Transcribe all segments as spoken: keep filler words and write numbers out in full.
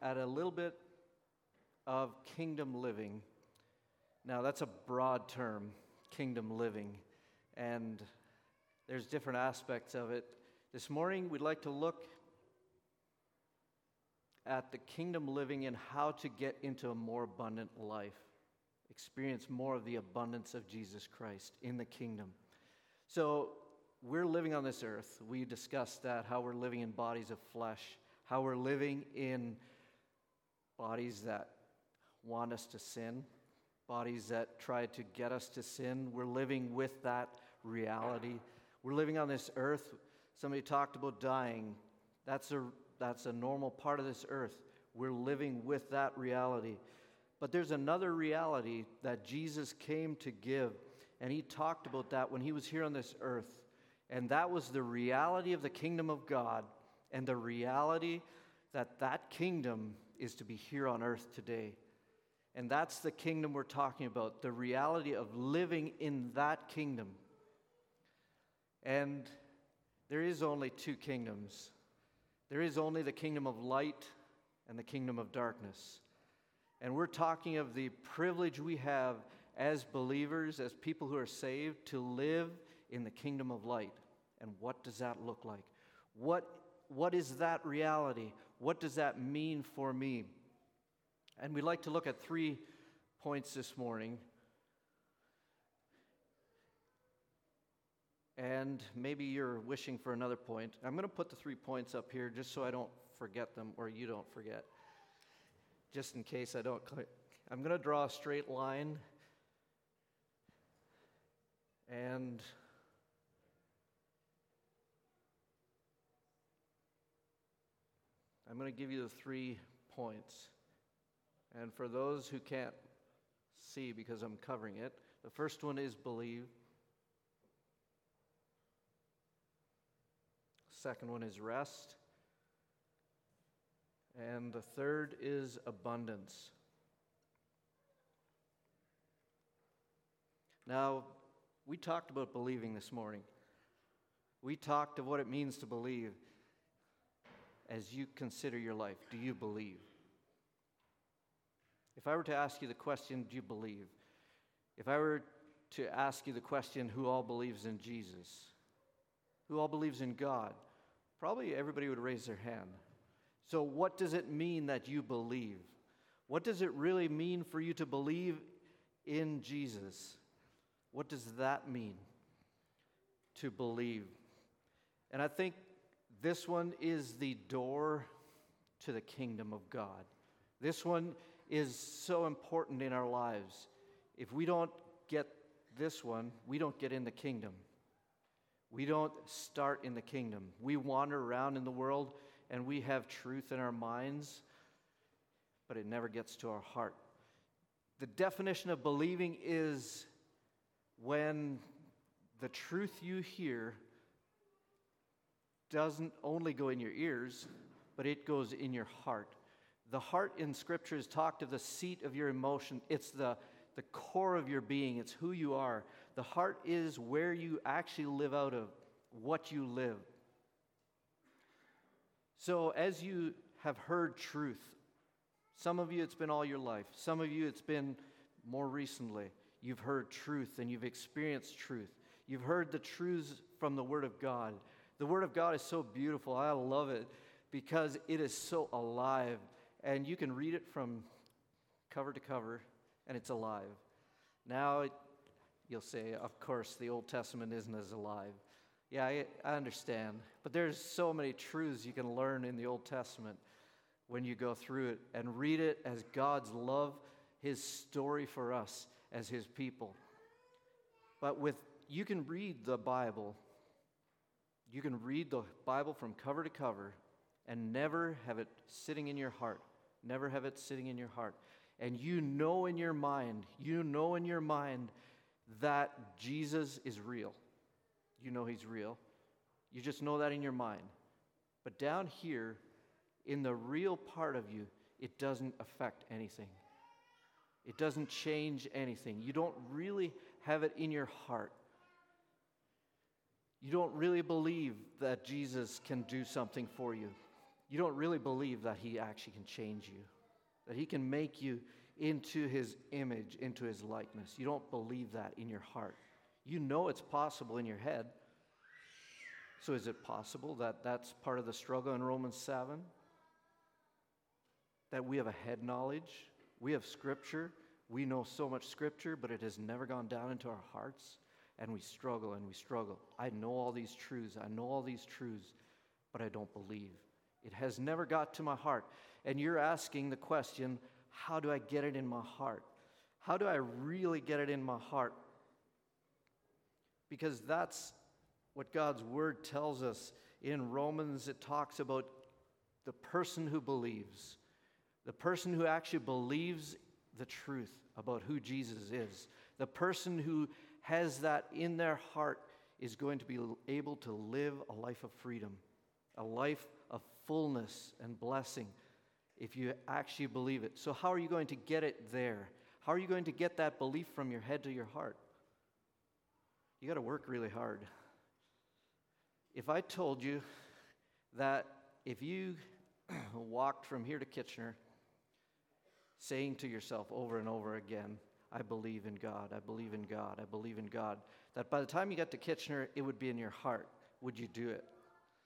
at a little bit of kingdom living. Now, that's a broad term, kingdom living, and there's different aspects of it. This morning, we'd like to look at the kingdom living and how to get into a more abundant life, experience more of the abundance of Jesus Christ in the kingdom. So, we're living on this earth. We discussed that, how we're living in bodies of flesh, how we're living in bodies that want us to sin, bodies that try to get us to sin. We're living with that reality. We're living on this earth. Somebody talked about dying. That's a that's a normal part of this earth. We're living with that reality. But there's another reality that Jesus came to give, and he talked about that when he was here on this earth. And that was the reality of the kingdom of God, and the reality that that kingdom is to be here on earth today. And that's the kingdom we're talking about, the reality of living in that kingdom. And there is only two kingdoms. There is only the kingdom of light and the kingdom of darkness. And we're talking of the privilege we have as believers, as people who are saved, to live in the kingdom of light. And what does that look like? What, what is that reality? What does that mean for me? And we'd like to look at three points this morning. And maybe you're wishing for another point. I'm going to put the three points up here just so I don't forget them, or you don't forget. Just in case I don't click. I'm going to draw a straight line. And I'm going to give you the three points. And for those who can't see because I'm covering it, the first one is believe. Second one is rest. And the third is abundance. Now, we talked about believing this morning. We talked of what it means to believe. As you consider your life, do you believe? If I were to ask you the question, do you believe? If I were to ask you the question, who all believes in Jesus? Who all believes in God? Probably everybody would raise their hand. So what does it mean that you believe? What does it really mean for you to believe in Jesus? What does that mean, to believe? And I think this one is the door to the kingdom of God. This one is so important in our lives. If we don't get this one, we don't get in the kingdom. We don't start in the kingdom. We wander around in the world and we have truth in our minds, but it never gets to our heart. The definition of believing is when the truth you hear doesn't only go in your ears, but it goes in your heart. The heart in Scripture is talked of the seat of your emotion. It's the, the core of your being. It's who you are. The heart is where you actually live out of, what you live. So as you have heard truth, some of you it's been all your life. Some of you it's been more recently. You've heard truth and you've experienced truth. You've heard the truths from the Word of God. The Word of God is so beautiful. I love it because it is so alive. And you can read it from cover to cover, and it's alive. Now, it, you'll say, of course, the Old Testament isn't as alive. Yeah, I, I understand. But there's so many truths you can learn in the Old Testament when you go through it and read it as God's love, His story for us as His people. But with you can read the Bible. You can read the Bible from cover to cover and never have it sitting in your heart. Never have it sitting in your heart. And you know in your mind, you know in your mind that Jesus is real. You know He's real. You just know that in your mind. But down here, in the real part of you, it doesn't affect anything. It doesn't change anything. You don't really have it in your heart. You don't really believe that Jesus can do something for you. you don't really believe that he actually can change you, that he can make you into his image, into his likeness. You don't believe that in your heart. You know it's possible in your head. So is it possible that that's part of the struggle in Romans seven? That we have a head knowledge, we have Scripture, we know so much Scripture, but it has never gone down into our hearts, and we struggle and we struggle. I know all these truths, I know all these truths, but I don't believe. It has never got to my heart. And you're asking the question, how do I get it in my heart? How do I really get it in my heart? Because that's what God's Word tells us. In Romans, it talks about the person who believes, the person who actually believes the truth about who Jesus is. The person who has that in their heart is going to be able to live a life of freedom, a life of fullness and blessing, if you actually believe it. So how are you going to get it there? How are you going to get that belief from your head to your heart? You got to work really hard. If I told you that if you walked from here to Kitchener saying to yourself over and over again, I believe in God, I believe in God, I believe in God, that by the time you got to Kitchener, it would be in your heart, would you do it?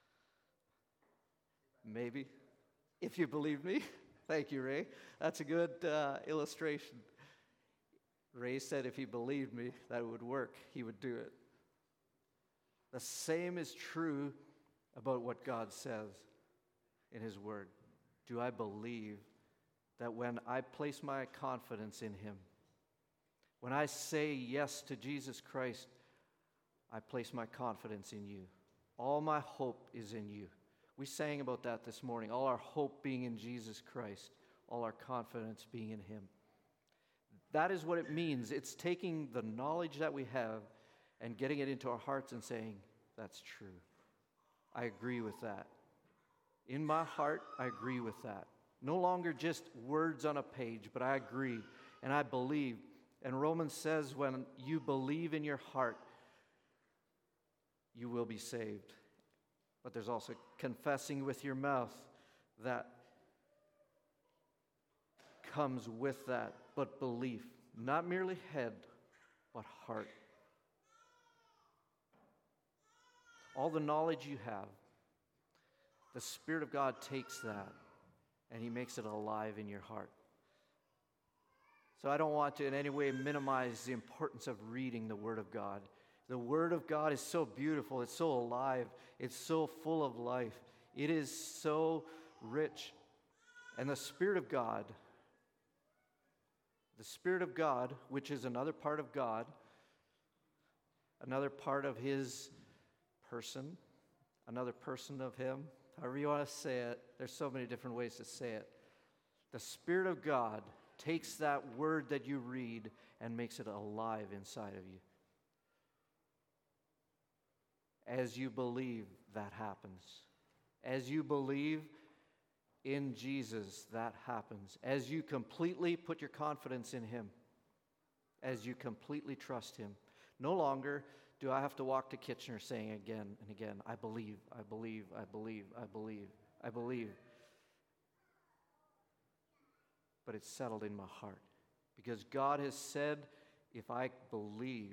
Maybe. If you believe me. Thank you, Ray. That's a good uh, illustration. Ray said if he believed me, that it would work. He would do it. The same is true about what God says in His Word. Do I believe that when I place my confidence in Him, when I say yes to Jesus Christ, I place my confidence in you. All my hope is in you. We sang about that this morning. All our hope being in Jesus Christ, all our confidence being in Him. That is what it means. It's taking the knowledge that we have and getting it into our hearts and saying, that's true. I agree with that. In my heart, I agree with that. No longer just words on a page, but I agree and I believe. And Romans says when you believe in your heart, you will be saved. But there's also confessing with your mouth that comes with that, but belief. Not merely head, but heart. All the knowledge you have, the Spirit of God takes that and He makes it alive in your heart. So I don't want to in any way minimize the importance of reading the Word of God. The Word of God is so beautiful, it's so alive, it's so full of life, it is so rich. And the Spirit of God, the Spirit of God, which is another part of God, another part of His person, another person of Him, however you want to say it, there's so many different ways to say it. The Spirit of God takes that word that you read and makes it alive inside of you. As you believe, that happens. As you believe in Jesus, that happens. As you completely put your confidence in Him, as you completely trust Him, no longer do I have to walk to Kitchener saying again and again, I believe, I believe, I believe, I believe, I believe. But it's settled in my heart. Because God has said, if I believe,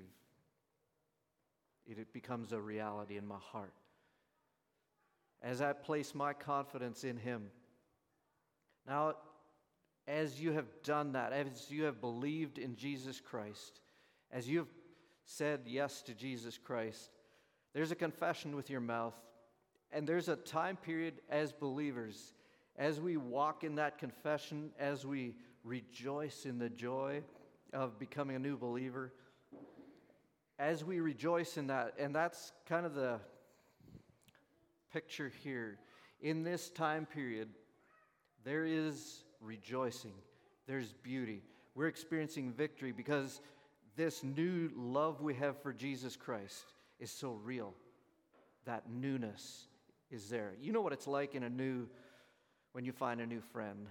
it becomes a reality in my heart. As I place my confidence in Him. Now, as you have done that, as you have believed in Jesus Christ, as you have said yes to Jesus Christ, there's a confession with your mouth, and there's a time period as believers, as we walk in that confession, as we rejoice in the joy of becoming a new believer, as we rejoice in that, and that's kind of the picture here. In this time period, there is rejoicing, there's beauty. We're experiencing victory because this new love we have for Jesus Christ is so real. That newness is there. You know what it's like in a new, when you find a new friend.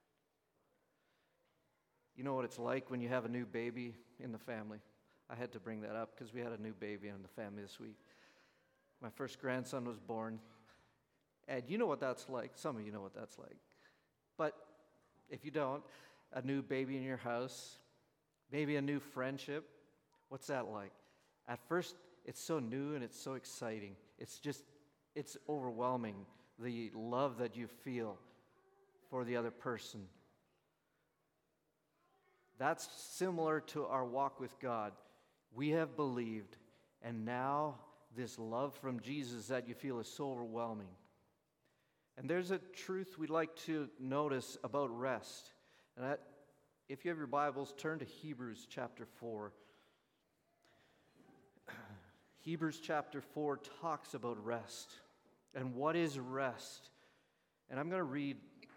You know what it's like when you have a new baby in the family. I had to bring that up because we had a new baby in the family this week. My first grandson was born, And you know what that's like. Some of you know what that's like. But if you don't, a new baby in your house, maybe a new friendship, what's that like? At first, it's so new and it's so exciting. It's just, it's overwhelming, the love that you feel for the other person. That's similar to our walk with God. We have believed, and now this love from Jesus that you feel is so overwhelming. And there's a truth we'd like to notice about rest. And that, if you have your Bibles, turn to Hebrews chapter four. Hebrews chapter four talks about rest. And what is rest? And I'm going to read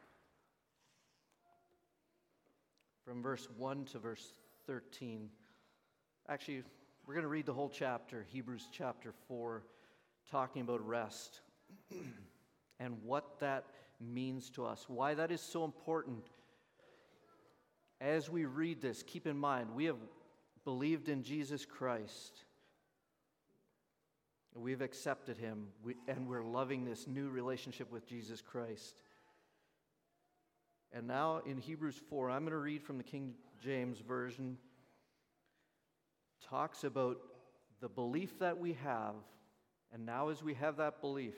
from verse one to verse thirteen. Actually, we're going to read the whole chapter, Hebrews chapter four, talking about rest and what that means to us, why that is so important. As we read this, keep in mind, we have believed in Jesus Christ. We've accepted him, we, and we're loving this new relationship with Jesus Christ. And now in Hebrews four, I'm going to read from the King James Version, talks about the belief that we have, and now as we have that belief,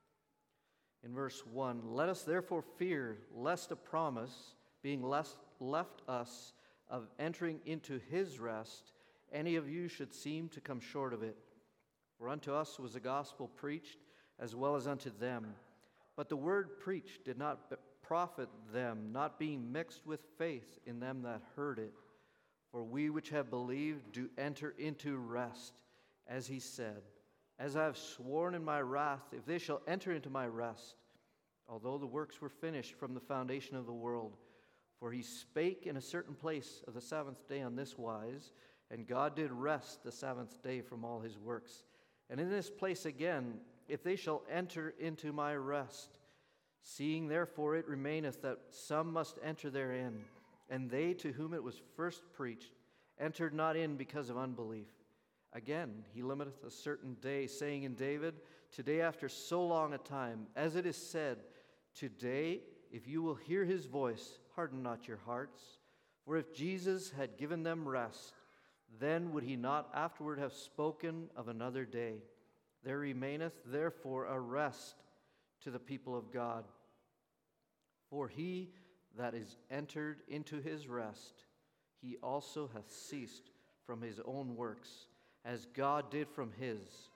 in verse one, let us therefore fear, lest a promise, being less, left us of entering into his rest, any of you should seem to come short of it. For unto us was the gospel preached, as well as unto them. But the word preached did not profit them, not being mixed with faith in them that heard it. For we which have believed do enter into rest, as he said, as I have sworn in my wrath, if they shall enter into my rest, although the works were finished from the foundation of the world. For he spake in a certain place of the seventh day on this wise, and God did rest the seventh day from all his works. And in this place again, if they shall enter into my rest, seeing therefore it remaineth that some must enter therein, and they to whom it was first preached entered not in because of unbelief. Again, he limiteth a certain day, saying in David, today after so long a time, as it is said, today, if you will hear his voice, harden not your hearts. For if Jesus had given them rest, then would he not afterward have spoken of another day. There remaineth therefore a rest to the people of God. For he that is entered into his rest, he also hath ceased from his own works, as God did from his.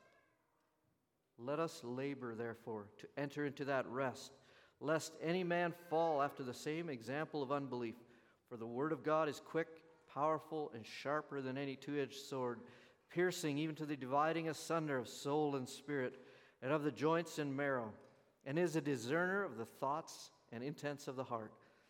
Let us labor, therefore, to enter into that rest, lest any man fall after the same example of unbelief. For the word of God is quick, powerful, and sharper than any two-edged sword, piercing even to the dividing asunder of soul and spirit, and of the joints and marrow, and is a discerner of the thoughts and intents of the heart.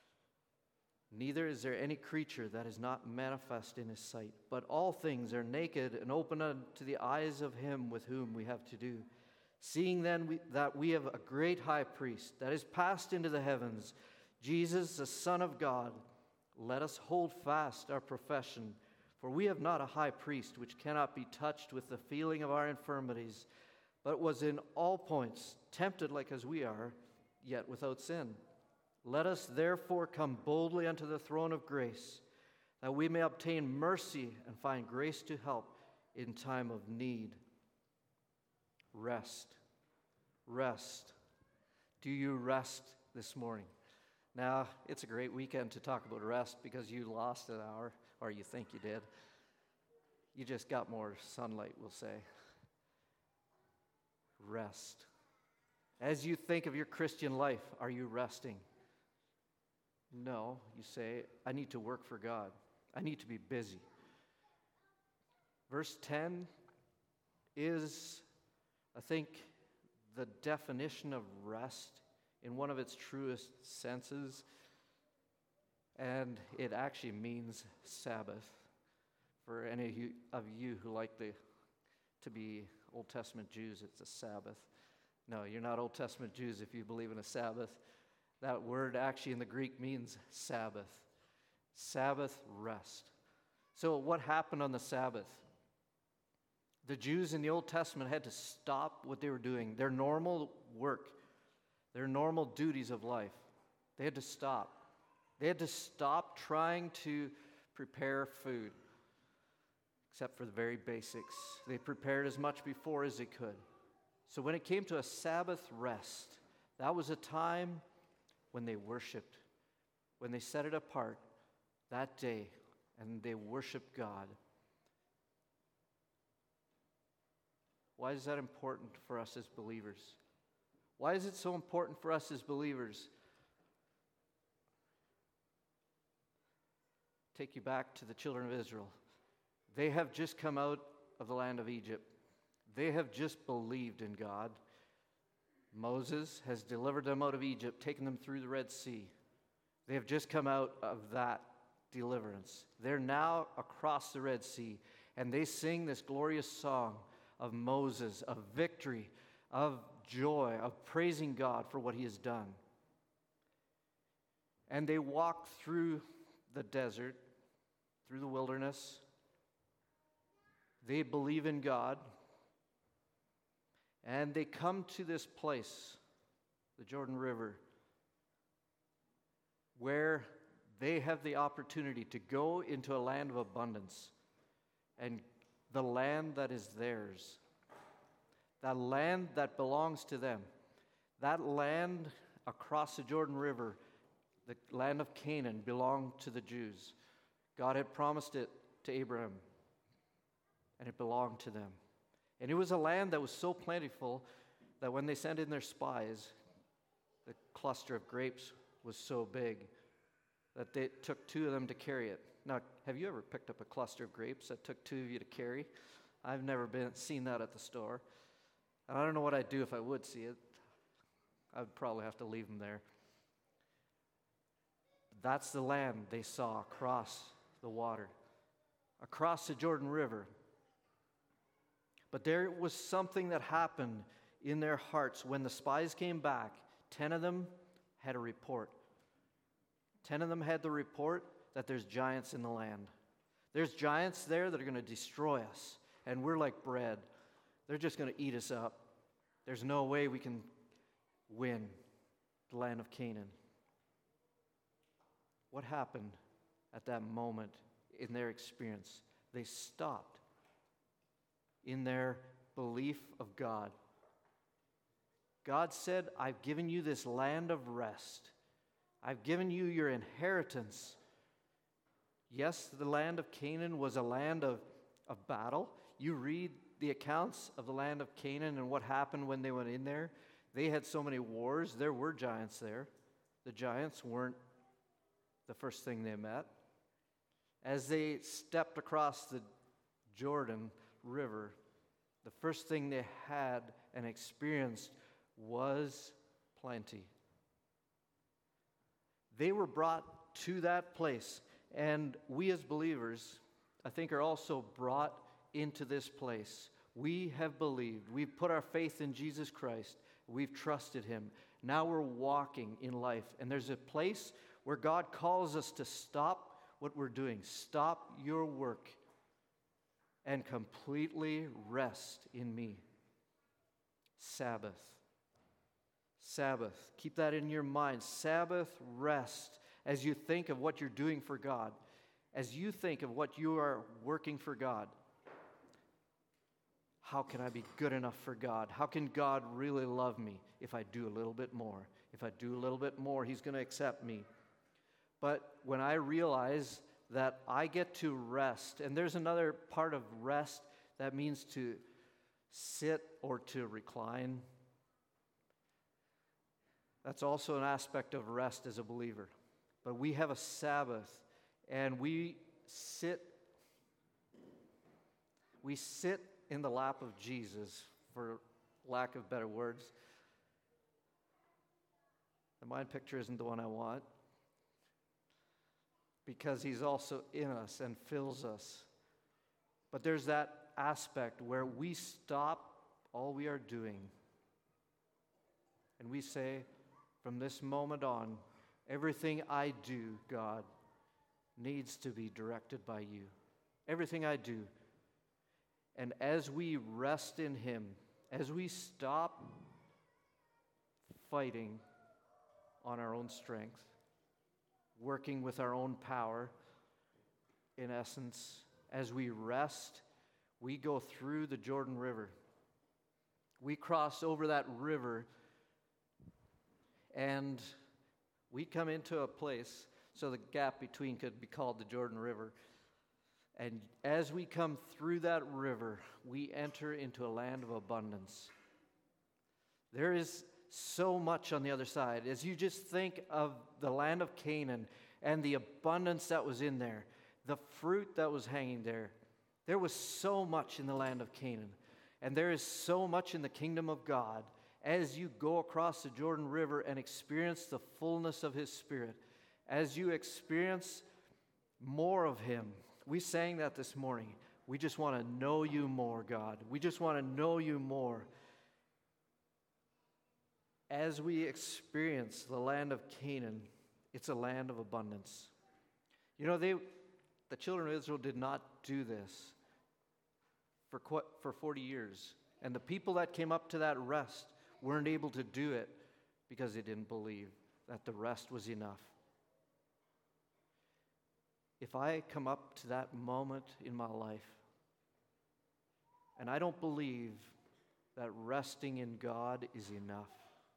Neither is there any creature that is not manifest in his sight, but all things are naked and open unto the eyes of him with whom we have to do. Seeing then we, that we have a great high priest that is passed into the heavens, Jesus, the Son of God, let us hold fast our profession. For we have not a high priest which cannot be touched with the feeling of our infirmities, but was in all points tempted like as we are, yet without sin. Let us therefore come boldly unto the throne of grace, that we may obtain mercy and find grace to help in time of need. Rest. Rest. Do you rest this morning? Now, it's a great weekend to talk about rest because you lost an hour, or you think you did. You just got more sunlight, we'll say. Rest. As you think of your Christian life, are you resting? No, you say, I need to work for God. I need to be busy. Verse ten is, I think, the definition of rest in one of its truest senses, and it actually means Sabbath. For any of you, of you who like the, to be Old Testament Jews, it's a Sabbath. No, you're not Old Testament Jews if you believe in a Sabbath. That word actually in the Greek means Sabbath. Sabbath rest. So what happened on the Sabbath? The Jews in the Old Testament had to stop what they were doing, their normal work, their normal duties of life. They had to stop. They had to stop trying to prepare food, except for the very basics. They prepared as much before as they could. So when it came to a Sabbath rest, that was a time when they worshiped, when they set it apart that day, and they worshiped God. Why is that important for us as believers? Why is it so important for us as believers? Take you back to the children of Israel. They have just come out of the land of Egypt. They have just believed in God. Moses has delivered them out of Egypt, taken them through the Red Sea. They have just come out of that deliverance. They're now across the Red Sea, and they sing this glorious song of Moses, of victory, of joy, of praising God for what he has done. And they walk through the desert, through the wilderness. They believe in God. And they come to this place, the Jordan River, where they have the opportunity to go into a land of abundance, and the land that is theirs, that land that belongs to them, that land across the Jordan River, the land of Canaan, belonged to the Jews. God had promised it to Abraham, and it belonged to them. And it was a land that was so plentiful that when they sent in their spies, the cluster of grapes was so big that it took two of them to carry it. Now, have you ever picked up a cluster of grapes that took two of you to carry? I've never been seen that at the store. And I don't know what I'd do if I would see it. I'd probably have to leave them there. That's the land they saw across the water, across the Jordan River. But there was something that happened in their hearts when the spies came back. Ten of them had a report. Ten of them had the report that there's giants in the land. There's giants there that are going to destroy us, and we're like bread. They're just going to eat us up. There's no way we can win the land of Canaan. What happened at that moment in their experience? They stopped in their belief of God. God said, I've given you this land of rest. I've given you your inheritance. Yes, the land of Canaan was a land of, of battle. You read the accounts of the land of Canaan and what happened when they went in there. They had so many wars. There were giants there. The giants weren't the first thing they met. As they stepped across the Jordan River, the first thing they had and experienced was plenty. They were brought to that place, and we as believers, I think, are also brought into this place. We have believed. We've put our faith in Jesus Christ. We've trusted him. Now we're walking in life, and there's a place where God calls us to stop what we're doing. Stop your work and completely rest in me. Sabbath. Sabbath. Keep that in your mind. Sabbath rest as you think of what you're doing for God. As you think of what you are working for God. How can I be good enough for God? How can God really love me if I do a little bit more? If I do a little bit more, he's going to accept me. But when I realize that I get to rest, and there's another part of rest that means to sit or to recline. That's also an aspect of rest as a believer. But we have a Sabbath, and we sit, we sit in the lap of Jesus, for lack of better words. The mind picture isn't the one I want, because he's also in us and fills us. But there's that aspect where we stop all we are doing, and we say, from this moment on, everything I do, God, needs to be directed by you. Everything I do. And as we rest in him, as we stop fighting on our own strength, working with our own power. In essence, as we rest, we go through the Jordan River. We cross over that river, and we come into a place, so the gap between could be called the Jordan River. And as we come through that river, we enter into a land of abundance. There is so much on the other side. As you just think of the land of Canaan and the abundance that was in there, the fruit that was hanging there, there was so much in the land of Canaan. And there is so much in the kingdom of God as you go across the Jordan River and experience the fullness of His Spirit, as you experience more of Him. We sang that this morning. We just want to know You more, God. We just want to know You more. As we experience the land of Canaan, it's a land of abundance. You know, they, the children of Israel did not do this for, quite, for forty years. And the people that came up to that rest weren't able to do it because they didn't believe that the rest was enough. If I come up to that moment in my life and I don't believe that resting in God is enough,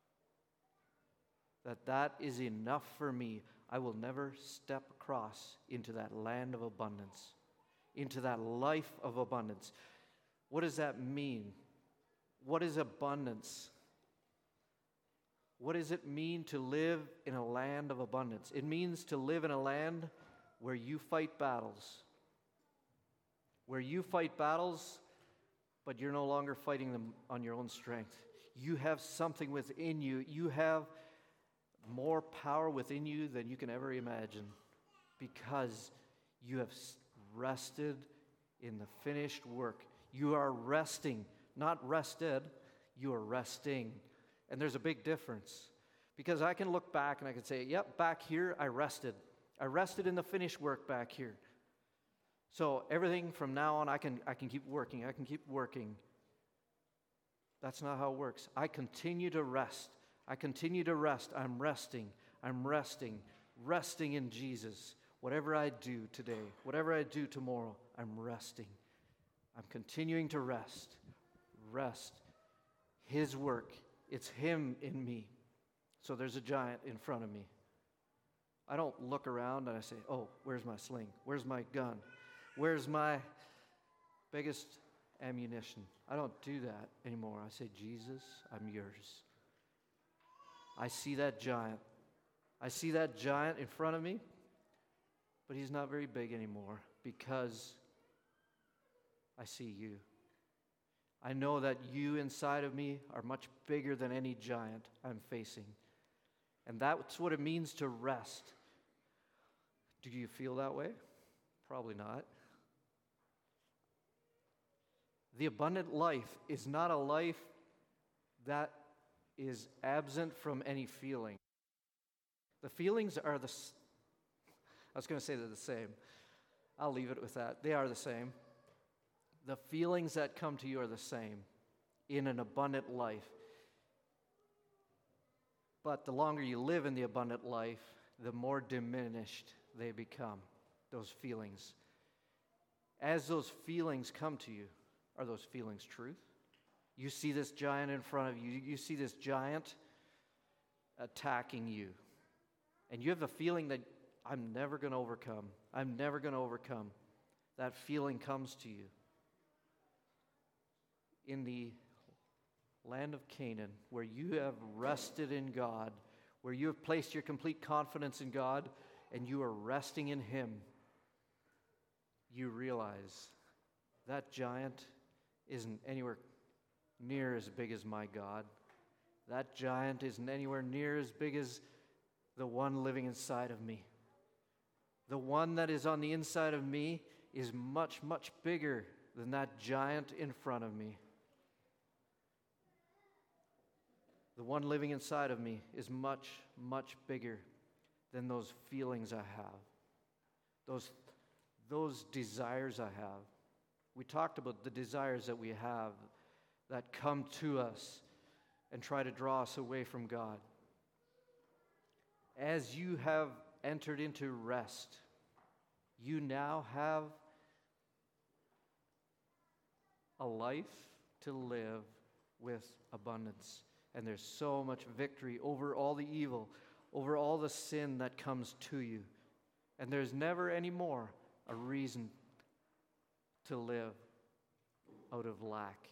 that that is enough for me, I will never step across into that land of abundance, into that life of abundance. What does that mean? What is abundance? What does it mean to live in a land of abundance? It means to live in a land where you fight battles. Where you fight battles, but you're no longer fighting them on your own strength. You have something within you. You have more power within you than you can ever imagine, because you have rested in the finished work. You are resting, not rested, you are resting. And there's a big difference, because I can look back and I can say, yep, back here I rested. I rested in the finished work back here. So everything from now on, I can, I can keep working, I can keep working. That's not how it works. I continue to rest. I continue to rest. I'm resting. I'm resting. Resting in Jesus. Whatever I do today, whatever I do tomorrow, I'm resting. I'm continuing to rest. Rest. His work. It's Him in me. So there's a giant in front of me. I don't look around and I say, oh, where's my sling? Where's my gun? Where's my biggest ammunition? I don't do that anymore. I say, Jesus, I'm yours. I see that giant. I see that giant in front of me, but he's not very big anymore because I see you. I know that you inside of me are much bigger than any giant I'm facing. And that's what it means to rest. Do you feel that way? Probably not. The abundant life is not a life that is absent from any feeling. The feelings are the, I was going to say they're the same. I'll leave it with that. They are the same. The feelings that come to you are the same in an abundant life. But the longer you live in the abundant life, the more diminished they become, those feelings. As those feelings come to you, are those feelings truth? You see this giant in front of you. You see this giant attacking you. And you have a feeling that I'm never going to overcome. I'm never going to overcome. That feeling comes to you. In the land of Canaan, where you have rested in God, where you have placed your complete confidence in God, and you are resting in Him, you realize that giant isn't anywhere near as big as my God. That giant isn't anywhere near as big as the one living inside of me. The one that is on the inside of me is much, much bigger than that giant in front of me. The one living inside of me is much, much bigger than those feelings I have, those, those desires I have. We talked about the desires that we have that come to us and try to draw us away from God. as you have entered into rest, you now have a life to live with abundance. And there's so much victory over all the evil, over all the sin that comes to you. And there's never any more a reason to live out of lack.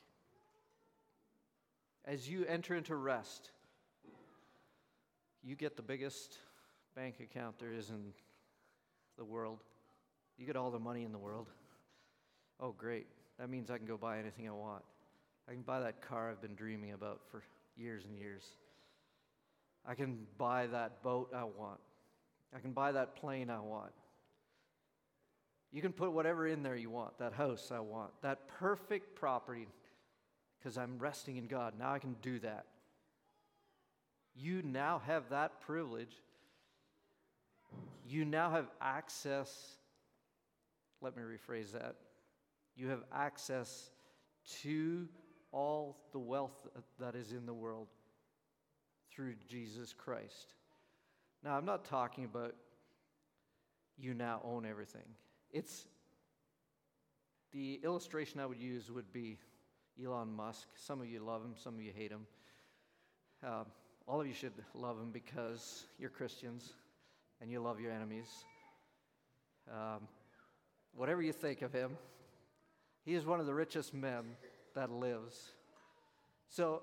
As you enter into rest, you get the biggest bank account there is in the world. You get all the money in the world. Oh, great. That means I can go buy anything I want. I can buy that car I've been dreaming about for years and years. I can buy that boat I want. I can buy that plane I want. You can put whatever in there you want, that house I want, that perfect property, because I'm resting in God. Now I can do that. You now have that privilege. You now have access. Let me rephrase that. You have access to all the wealth that is in the world through Jesus Christ. Now, I'm not talking about you now own everything. It's the illustration I would use would be Elon Musk. Some of you love him, some of you hate him. Uh, all of you should love him because you're Christians and you love your enemies. Um, whatever you think of him, he is one of the richest men that lives. So,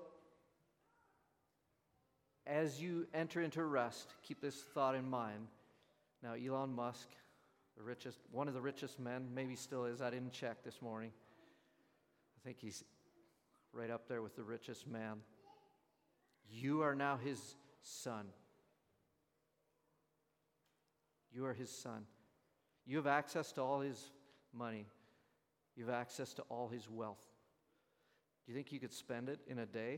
as you enter into rest, keep this thought in mind. Now, Elon Musk, the richest, one of the richest men, maybe still is. I didn't check this morning. I think he's right up there with the richest man. You are now his son. You are his son. You have access to all his money. You have access to all his wealth. Do you think you could spend it in a day?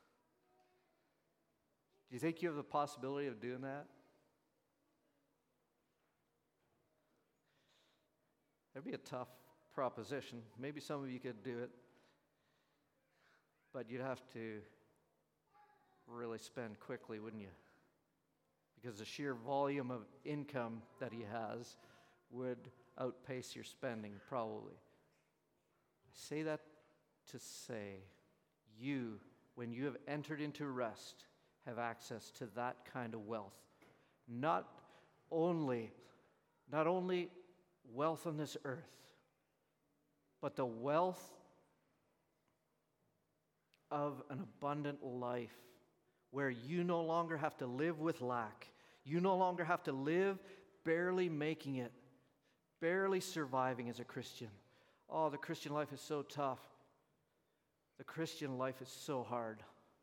Do you think you have the possibility of doing that? That'd be a tough proposition. Maybe some of you could do it. But you'd have to really spend quickly, wouldn't you? Because the sheer volume of income that he has would outpace your spending, probably. I say that to say, you, when you have entered into rest, have access to that kind of wealth. Not only, not only wealth on this earth, but the wealth of an abundant life where you no longer have to live with lack. You no longer have to live barely making it, barely surviving as a Christian. Oh, the Christian life is so tough. The Christian life is so hard.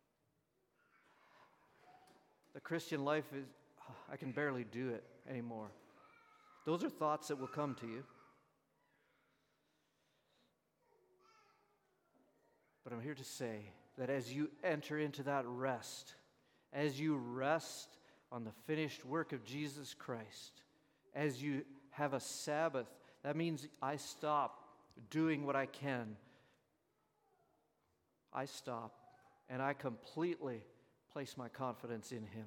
The Christian life is, oh, I can barely do it anymore. Those are thoughts that will come to you. But I'm here to say that as you enter into that rest, as you rest on the finished work of Jesus Christ, as you have a Sabbath, that means I stop doing what I can. I stop and I completely place my confidence in Him.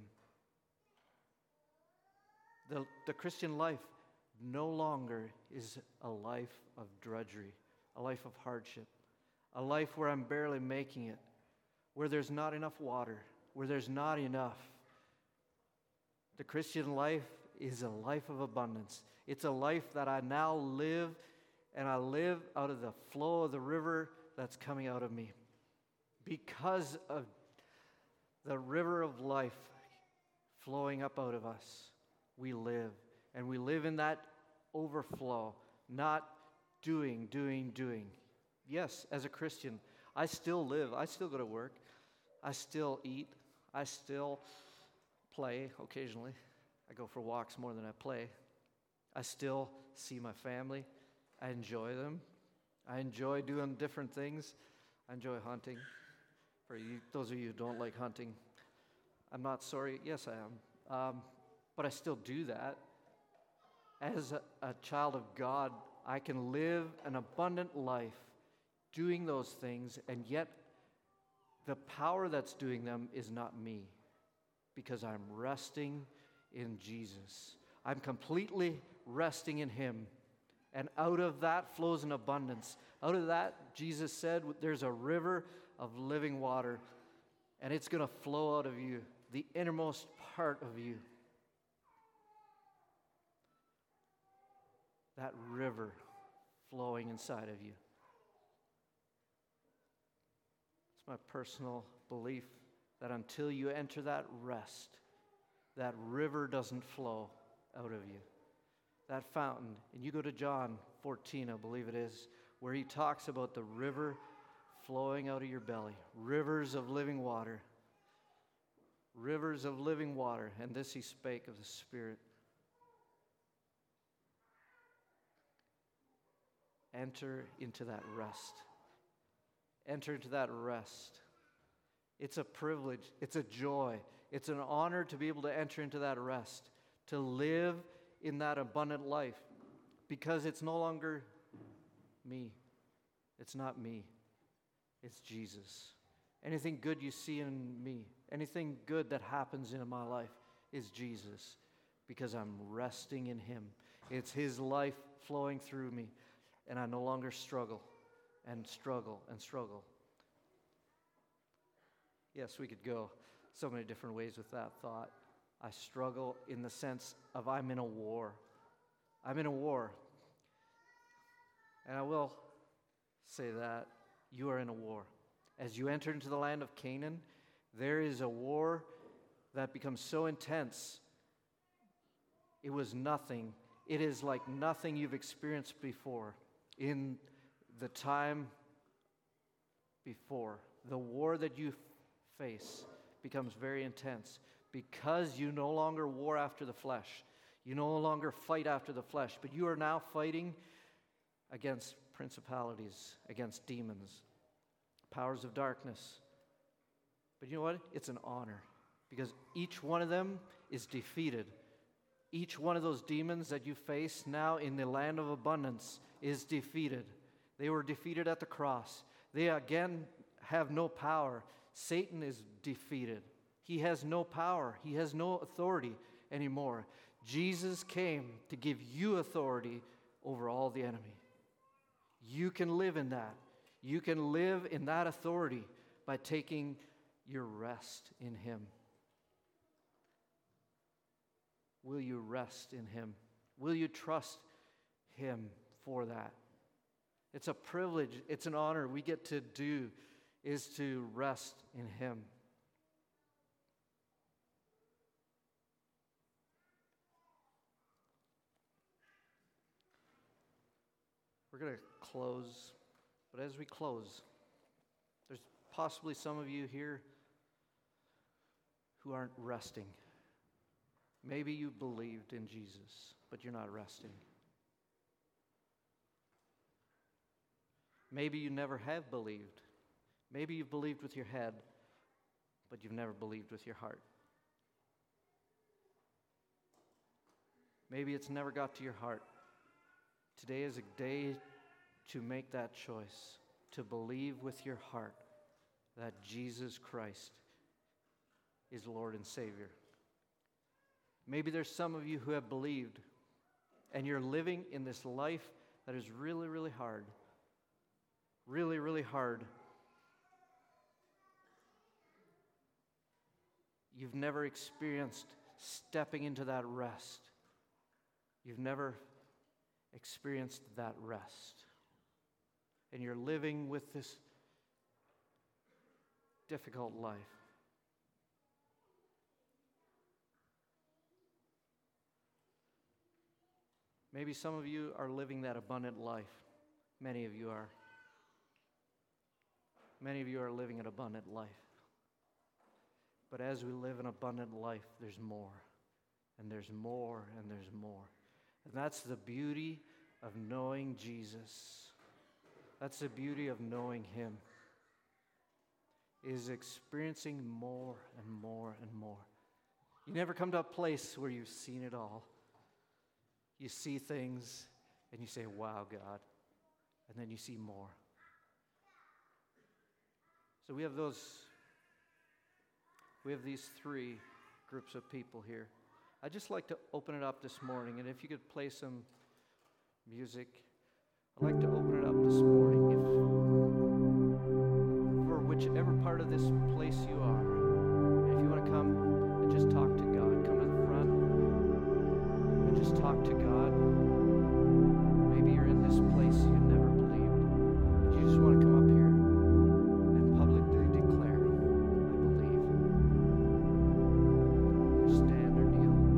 The, the Christian life no longer is a life of drudgery, a life of hardship, a life where I'm barely making it, where there's not enough water, where there's not enough. The Christian life is a life of abundance. It's a life that I now live, and I live out of the flow of the river that's coming out of me. Because of the river of life flowing up out of us, we live. And we live in that overflow, not doing, doing, doing. Yes, as a Christian, I still live. I still go to work. I still eat. I still play occasionally. I go for walks more than I play. I still see my family. I enjoy them. I enjoy doing different things. I enjoy hunting. For you, those of you who don't like hunting, I'm not sorry. Yes, I am. Um, but I still do that. As a, a child of God, I can live an abundant life doing those things, and yet the power that's doing them is not me, because I'm resting in Jesus. I'm completely resting in him. And out of that flows an abundance. Out of that, Jesus said, there's a river of living water, and it's going to flow out of you, the innermost part of you. That river flowing inside of you. It's my personal belief that until you enter that rest, that river doesn't flow out of you. That fountain, and you go to John fourteen, I believe it is, where he talks about the river flowing out of your belly, rivers of living water, rivers of living water, and this he spake of the Spirit. Enter into that rest. Enter into that rest. It's a privilege, it's a joy, it's an honor to be able to enter into that rest, to live in that abundant life, because it's no longer me. It's not me. It's Jesus. Anything good you see in me, anything good that happens in my life is Jesus, because I'm resting in him. It's his life flowing through me, and I no longer struggle and struggle and struggle. Yes, we could go so many different ways with that thought. I struggle in the sense of I'm in a war. I'm in a war. And I will say that you are in a war. As you enter into the land of Canaan, there is a war that becomes so intense. It was nothing. It is like nothing you've experienced before. In the time before, the war that you face becomes very intense, because you no longer war after the flesh. You no longer fight after the flesh, but you are now fighting against principalities, against demons, powers of darkness. But you know what? It's an honor, because each one of them is defeated. Each one of those demons that you face now in the land of abundance is defeated. They were defeated at the cross. They again have no power. Satan is defeated. He has no power. He has no authority anymore. Jesus came to give you authority over all the enemy. You can live in that. You can live in that authority by taking your rest in him. Will you rest in him? Will you trust him for that? It's a privilege. It's an honor we get to do, is to rest in him. We're going to close, but as we close, there's possibly some of you here who aren't resting. Maybe you believed in Jesus, but you're not resting. Maybe you never have believed. Maybe you've believed with your head, but you've never believed with your heart. Maybe it's never got to your heart. Today is a day to make that choice, to believe with your heart that Jesus Christ is Lord and Savior. Maybe there's some of you who have believed, and you're living in this life that is really, really hard. Really, really hard. You've never experienced stepping into that rest. You've never experienced that rest. And you're living with this difficult life. Maybe some of you are living that abundant life. Many of you are. Many of you are living an abundant life. But as we live an abundant life, there's more. And there's more, and there's more. And that's the beauty of knowing Jesus. That's the beauty of knowing him. Is experiencing more and more and more. You never come to a place where you've seen it all. You see things and you say, wow, God. And then you see more. So we have those, we have these three groups of people here. I'd just like to open it up this morning, and if you could play some music, I'd like to open it up this morning. If for whichever part of this place you are, if you want to come and just talk to God, come to the front and just talk to God.